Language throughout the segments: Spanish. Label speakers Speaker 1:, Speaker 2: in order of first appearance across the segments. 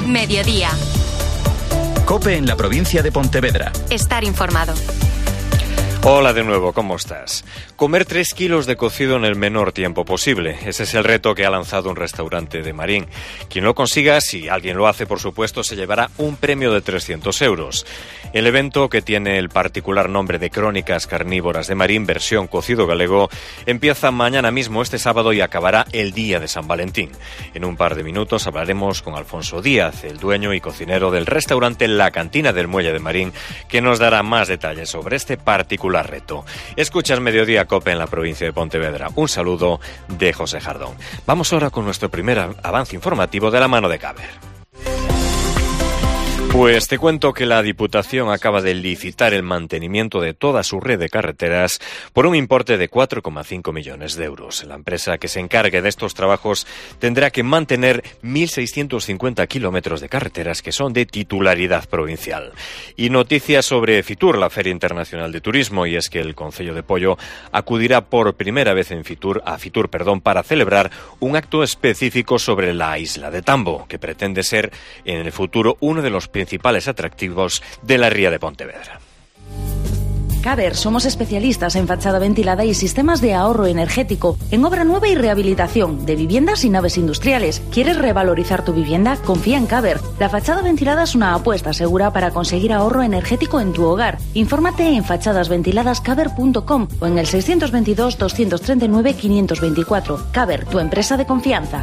Speaker 1: Mediodía.
Speaker 2: COPE en la provincia de Pontevedra.
Speaker 1: Estar informado.
Speaker 3: Hola de nuevo, ¿cómo estás? Comer 3 kilos de cocido en el menor tiempo posible. Ese es el reto que ha lanzado un restaurante de Marín. Quien lo consiga, si alguien lo hace, por supuesto, se llevará un premio de 300 euros. El evento, que tiene el particular nombre de Crónicas Carnívoras de Marín, versión cocido galego, empieza mañana mismo, este sábado, y acabará el día de San Valentín. En un par de minutos hablaremos con Alfonso Díaz, el dueño y cocinero del restaurante La Cantina del Muelle de Marín, que nos dará más detalles sobre este particular reto. Escuchas Mediodía COPE en la provincia de Pontevedra. Un saludo de José Jardón. Vamos ahora con nuestro primer avance informativo de la mano de Caber. Pues te cuento que la Diputación acaba de licitar el mantenimiento de toda su red de carreteras por un importe de 4,5 millones de euros. La empresa que se encargue de estos trabajos tendrá que mantener 1.650 kilómetros de carreteras que son de titularidad provincial. Y noticias sobre Fitur, la Feria Internacional de Turismo, y es que el Concello de Pollo acudirá por primera vez a Fitur, para celebrar un acto específico sobre la isla de Tambo, que pretende ser en el futuro uno de los principales atractivos de la ría de Pontevedra.
Speaker 4: Caber, somos especialistas en fachada ventilada y sistemas de ahorro energético, en obra nueva y rehabilitación, de viviendas y naves industriales. ¿Quieres revalorizar tu vivienda? Confía en Caber. La fachada ventilada es una apuesta segura para conseguir ahorro energético en tu hogar. Infórmate en fachadasventiladascaber.com o en el 622-239-524. Caber, tu empresa de confianza.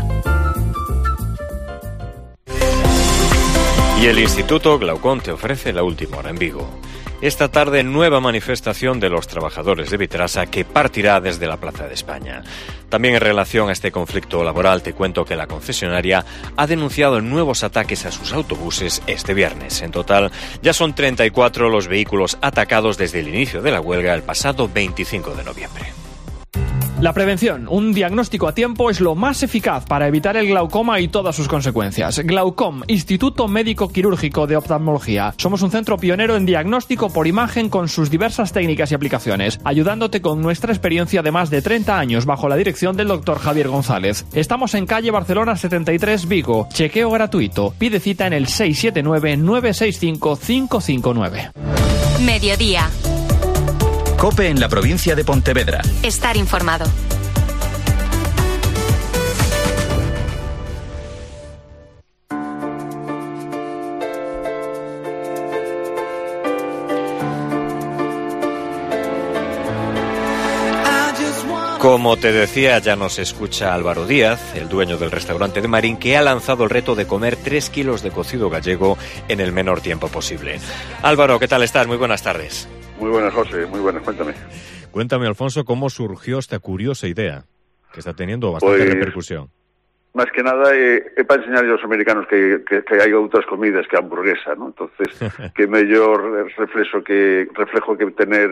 Speaker 3: Y el Instituto Glaucón te ofrece la última hora en Vigo. Esta tarde, nueva manifestación de los trabajadores de Vitrasa que partirá desde la Plaza de España. También en relación a este conflicto laboral, te cuento que la concesionaria ha denunciado nuevos ataques a sus autobuses este viernes. En total, ya son 34 los vehículos atacados desde el inicio de la huelga el pasado 25 de noviembre.
Speaker 5: La prevención, un diagnóstico a tiempo, es lo más eficaz para evitar el glaucoma y todas sus consecuencias. Glaucom, Instituto Médico Quirúrgico de Oftalmología. Somos un centro pionero en diagnóstico por imagen con sus diversas técnicas y aplicaciones, ayudándote con nuestra experiencia de más de 30 años bajo la dirección del Dr. Javier González. Estamos en calle Barcelona 73, Vigo. Chequeo gratuito. Pide cita en el 679-965-559.
Speaker 1: Mediodía.
Speaker 2: COPE en la provincia de Pontevedra.
Speaker 1: Estar informado.
Speaker 3: Como te decía, ya nos escucha Álvaro Díaz, el dueño del restaurante de Marín, que ha lanzado el reto de comer 3 kilos de cocido gallego en el menor tiempo posible. Álvaro, ¿qué tal estás? Muy buenas tardes.
Speaker 6: Muy buenas, José, muy buenas, cuéntame.
Speaker 3: Cuéntame, Alfonso, ¿cómo surgió esta curiosa idea que está teniendo bastante repercusión?
Speaker 6: Más que nada, para enseñar a los americanos que hay otras comidas que hamburguesa, ¿no? Entonces, qué mayor reflejo que tener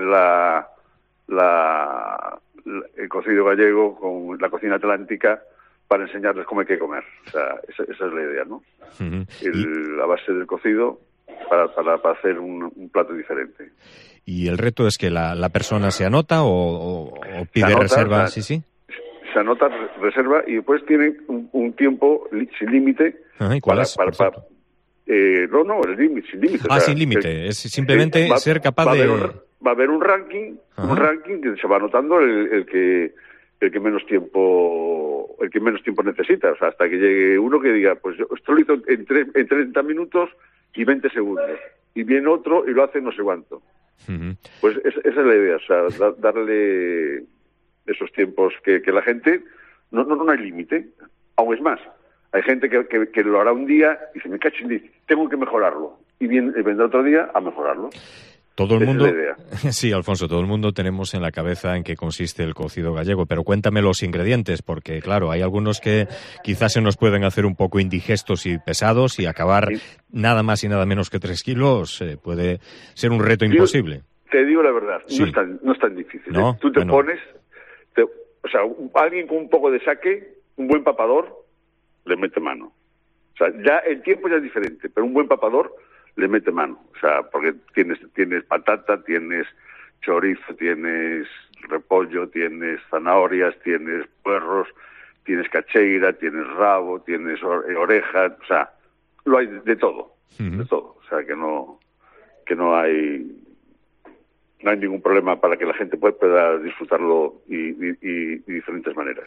Speaker 6: el cocido gallego con la cocina atlántica para enseñarles cómo hay que comer. O sea, esa es la idea, ¿no?
Speaker 3: Uh-huh.
Speaker 6: La base del cocido para hacer un plato diferente.
Speaker 3: ¿Y el reto es que la persona se anota o pide reserva? Sí. Se
Speaker 6: anota, reserva y después tienen un tiempo sin límite.
Speaker 3: ¿Y cuál es?
Speaker 6: El límite, sin límite.
Speaker 3: Sin límite. Es simplemente ser capaz de...
Speaker 6: Va a haber un ranking que se va anotando el que menos tiempo necesita, o sea, hasta que llegue uno que diga, pues yo esto lo hizo en 30 minutos y 20 segundos, y viene otro y lo hace no sé cuánto. Uh-huh. Pues esa es la idea, o sea, darle esos tiempos que la gente, no hay límite, aún es más, hay gente que lo hará un día y se me cacho y dice, tengo que mejorarlo, y vendrá otro día a mejorarlo.
Speaker 3: Todo el mundo, sí, Alfonso, todo el mundo tenemos en la cabeza en qué consiste el cocido gallego, pero cuéntame los ingredientes, porque claro, hay algunos que quizás se nos pueden hacer un poco indigestos y pesados, y acabar nada más y nada menos que 3 kilos puede ser un reto imposible.
Speaker 6: Te digo la verdad,
Speaker 3: sí.
Speaker 6: no es tan difícil.
Speaker 3: ¿No?
Speaker 6: Tú te pones, alguien con un poco de saque, un buen papador, le mete mano. O sea, ya el tiempo ya es diferente, pero un buen papador le mete mano, o sea, porque tienes patata, tienes chorizo, tienes repollo, tienes zanahorias, tienes puerros, tienes cacheira, tienes rabo, tienes oreja, o sea, lo hay de todo, de todo. O sea, que no hay ningún problema para que la gente pueda disfrutarlo y diferentes maneras.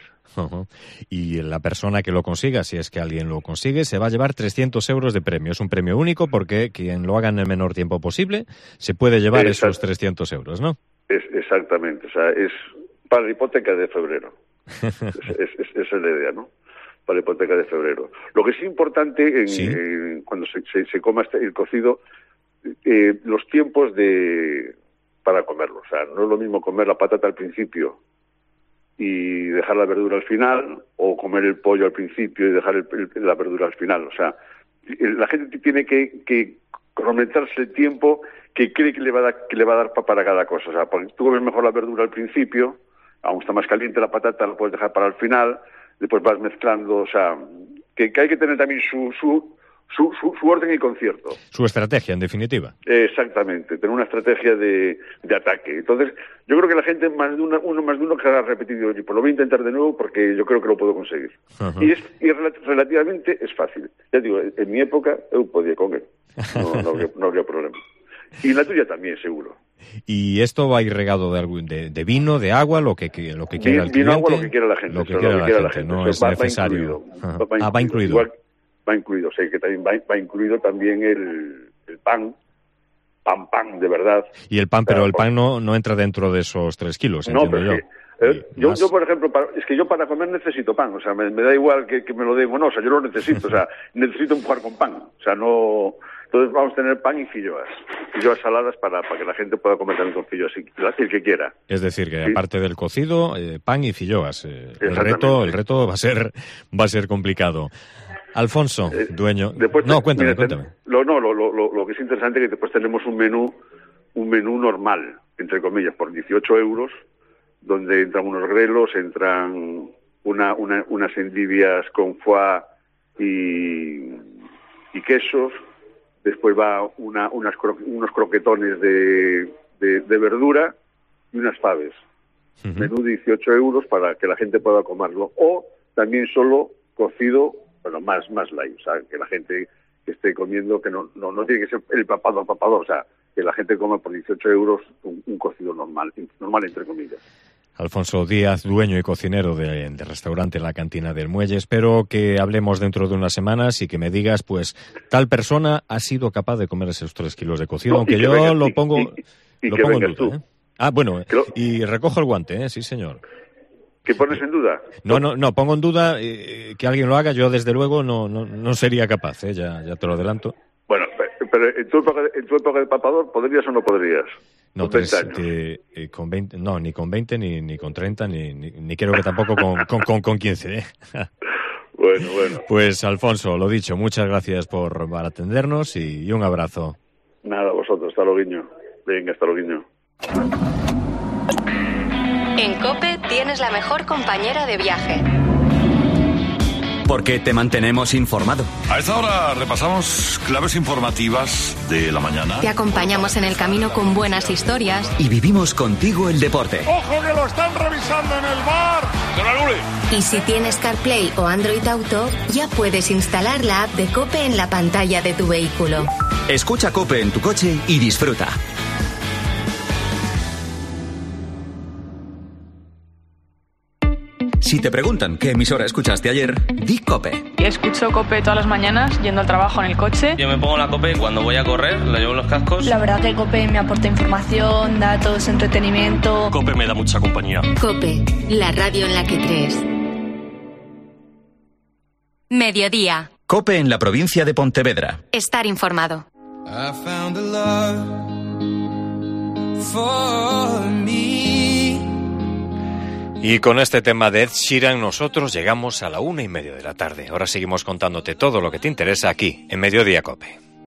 Speaker 3: Y la persona que lo consiga, si es que alguien lo consigue, se va a llevar 300 euros de premio. Es un premio único porque quien lo haga en el menor tiempo posible se puede llevar esos 300 euros, ¿no?
Speaker 6: Exactamente, o sea, es para la hipoteca de febrero. Esa es la idea, ¿no? Para la hipoteca de febrero. Lo que es importante cuando se coma el cocido, los tiempos para comerlo. O sea, no es lo mismo comer la patata al principio y dejar la verdura al final, o comer el pollo al principio y dejar la verdura al final. O sea, la gente tiene que cronometrarse el tiempo que cree que le va a dar para cada cosa. O sea, porque tú comes mejor la verdura al principio, aún está más caliente la patata, la puedes dejar para el final, después vas mezclando. O sea, que hay que tener también su orden y concierto.
Speaker 3: Su estrategia, en definitiva.
Speaker 6: Exactamente, tener una estrategia de ataque. Entonces, yo creo que la gente, uno más de uno, que ha repetido, oye, pues lo voy a intentar de nuevo porque yo creo que lo puedo conseguir. Y relativamente es fácil. Ya digo, en mi época yo podía comer, no habría problema. Y la tuya también, seguro. ¿Y
Speaker 3: esto va a ir regado de vino, de agua, lo que quiera el cliente?
Speaker 6: Vino, agua, lo que quiera la gente.
Speaker 3: Lo que quiera la gente, no es necesario. Va incluido.
Speaker 6: Igual, va incluido, o sea, que también va incluido también el pan de verdad.
Speaker 3: Y el pan, pero el pan no entra dentro de esos 3 kilos, entiendo yo.
Speaker 6: Yo, por ejemplo, yo para comer necesito pan, o sea, me da igual que me lo den o no, o sea, yo lo necesito, o sea, necesito empujar con pan, o sea, no... Entonces vamos a tener pan y filloas saladas para que la gente pueda comer también con filloas, el que quiera.
Speaker 3: Es decir, que aparte del cocido, pan y filloas. El reto va a ser complicado. Alfonso, dueño... Cuéntame.
Speaker 6: Lo que es interesante es que después tenemos un menú normal, entre comillas, por 18 euros, donde entran unos grelos, entran unas endivias con foie y quesos. Después va unos croquetones de verdura y unas faves. Menú de 18 euros para que la gente pueda comerlo. O también solo cocido, bueno, más light. O sea, que la gente que esté comiendo, que no tiene que ser el papador. O sea, que la gente coma por 18 euros un cocido normal entre comillas.
Speaker 3: Alfonso Díaz, dueño y cocinero de restaurante La Cantina del Muelle. Espero que hablemos dentro de unas semanas y que me digas, pues, tal persona ha sido capaz de comer esos 3 kilos de cocido, aunque yo lo pongo en duda. Bueno, y recojo el guante, sí, señor.
Speaker 6: ¿Qué pones en duda?
Speaker 3: No, pongo en duda que alguien lo haga. Yo, desde luego, no sería capaz, ya te lo adelanto.
Speaker 6: Bueno, pero en tu época de papador, ¿podrías o no podrías?
Speaker 3: No, con 20, no, ni con 20, ni con 30, ni creo que tampoco con 15.
Speaker 6: Bueno.
Speaker 3: Pues, Alfonso, lo dicho, muchas gracias por atendernos y un abrazo.
Speaker 6: Nada, vosotros, hasta luego. Venga, hasta luego.
Speaker 1: En COPE tienes la mejor compañera de viaje.
Speaker 2: Porque te mantenemos informado.
Speaker 7: A esta hora repasamos claves informativas de la mañana.
Speaker 1: Te acompañamos en el camino con buenas historias.
Speaker 2: Y vivimos contigo el deporte.
Speaker 8: ¡Ojo que lo están revisando en el bar!
Speaker 1: Y si tienes CarPlay o Android Auto, ya puedes instalar la app de COPE en la pantalla de tu vehículo.
Speaker 2: Escucha COPE en tu coche y disfruta. Si te preguntan qué emisora escuchaste ayer, di COPE.
Speaker 9: Escucho COPE todas las mañanas, yendo al trabajo en el coche.
Speaker 10: Yo me pongo la COPE cuando voy a correr, la llevo en los cascos.
Speaker 9: La verdad que COPE me aporta información, datos, entretenimiento.
Speaker 10: COPE me da mucha compañía.
Speaker 1: COPE, la radio en la que crees. Mediodía.
Speaker 2: COPE en la provincia de Pontevedra.
Speaker 1: Estar informado.
Speaker 11: I found a love for me.
Speaker 3: Y con este tema de Ed Sheeran nosotros llegamos a la 1:30 de la tarde. Ahora seguimos contándote todo lo que te interesa aquí en Mediodía COPE.